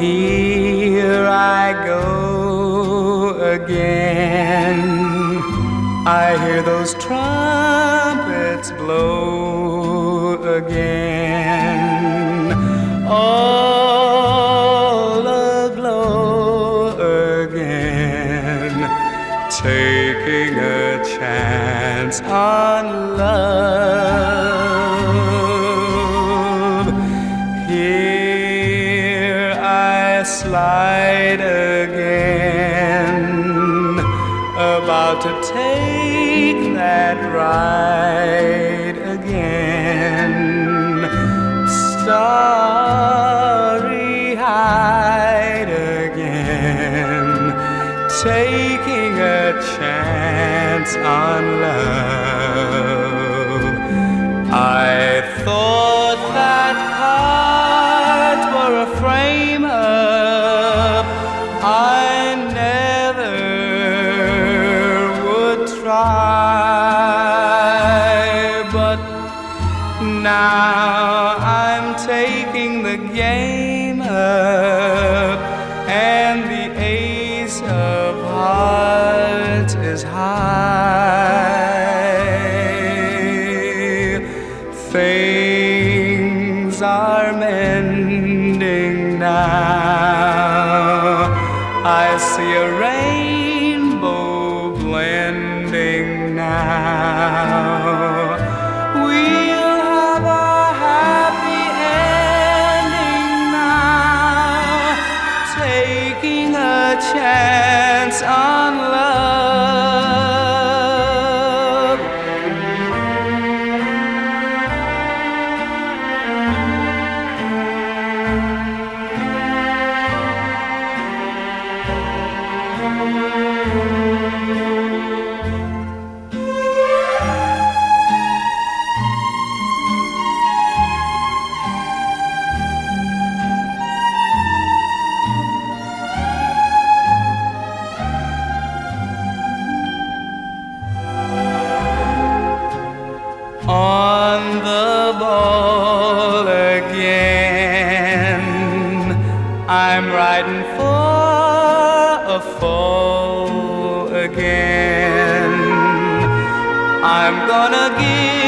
Here I go again. I hear those trumpets blow again. All aglow again, taking a chance on love. Here I slide again, about to take that ride again. Starry-eyed again, taking a chance on love. I thought that cards were a frame-up. I never would try, but now I'm taking the game up, and the ace of hearts is high. Things are mending now. I see a rainbow blending now. We'll have a happy ending now, taking a chance on love. On the ball again, I'm riding for a fall again. I'm gonna give